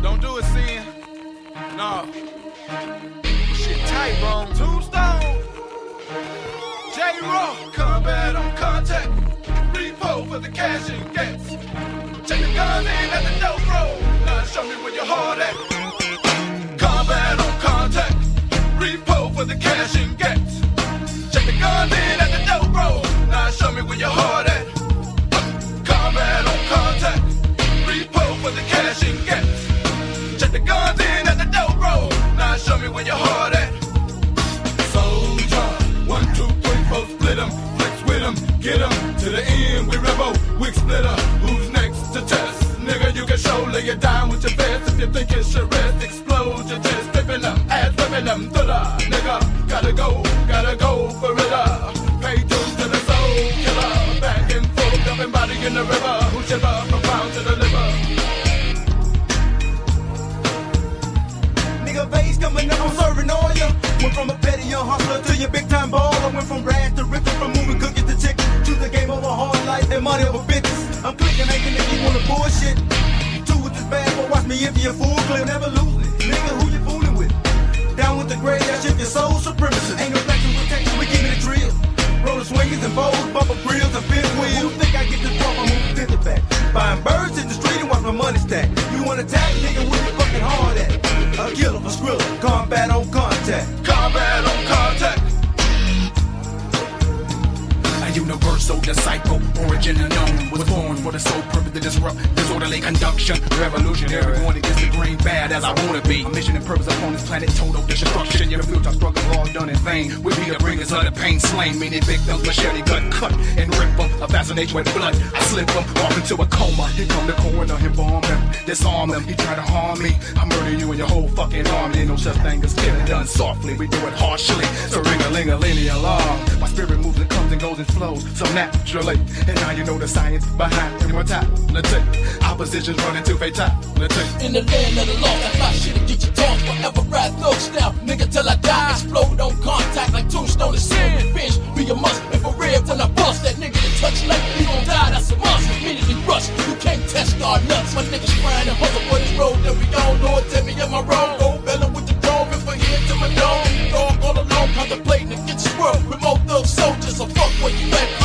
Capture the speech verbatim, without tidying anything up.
Don't do it, Sin. No. Shit tight, bro. Tombstone. J-Rock. Combat on contact. Repo for the cash and gets. Check the gun in at the dope road. Now show me where your heart at. Combat on contact. Repo for the cash and gets. Check the gun in at the dope road. Now show me where your heart at. Combat on contact. Repo for the cash and gets. Check the guns in at the dope road. Now show me where your heart at. Soldier, one, two, three, four, split 'em, flex with 'em, get 'em to the end. We rebel, wig splitter. Who's next to test? Nigga, you can show, lay it down with your vest. If you think it should rest, explode your chest, flipping them, ass whipping them, thriller. Nigga, gotta go, gotta go for it. Pay dues to the soul killer. Back and forth, dumping body in the river. Who shiver from pound to the liver? Nigga, base coming up, I'm serving all ya. Went from a petty young hustler to your big time baller. Went from rags to riches, from moving cookies to chicken. Choose the game over hard life and money over bitches. I'm clicking, ain't gonna keep on the bullshit. Two with this bad, but watch me empty a full clip. Never losing it, nigga, who you fooling with? Down with the grade, that shit your soul supremacy. Ain't no flexing protection, we keeping it drill. Roller swingers and bowls, bumper grills and fifth wheel. Who think I get this drop? I'm moving fifty back. Buying birds in the street and watch my money stack. You want to attack, nigga, where you fucking hard at? A killer for Skrilla, combat on contact. Combat on contact. A universal disciple, origin unknown. Was born for the sole purpose to disrupt disorderly conduction. Revolutionary, born against the grain, bad as I wanna be. A mission and purpose upon this planet, total destruction. Your future struggle all done in vain. We be the bringers of the pain slain. Many victims, machete gun cut and rip them. A fascination with blood, I slip them off into a coma. He come to corner, him bomb him, disarm him. He try to harm me, I murder you and your whole fucking army. Ain't no such thing as killing done softly. We do it harshly, so ring-a-ling-a-ling alarm. My spirit moves and comes and goes and flows so naturally. And now you know the science behind immortality. Opposition's running to fatality. In the land of the law, that fly shit'll get you tossed. Forever ride thugs now, nigga, till I die. Explode on contact like Tombstone and Sin. Revenge be a must, and for real till I bust that nigga to touch like you gon' die, that's a must. Immediately rush, you can't test our nuts. My niggas trying to hustle for this road that we all know. Tell me am I wrong? Go bellin' with the dome, and for here to my dome. Dog all alone, contemplating against the world with more thug soldiers. So fuck where you at.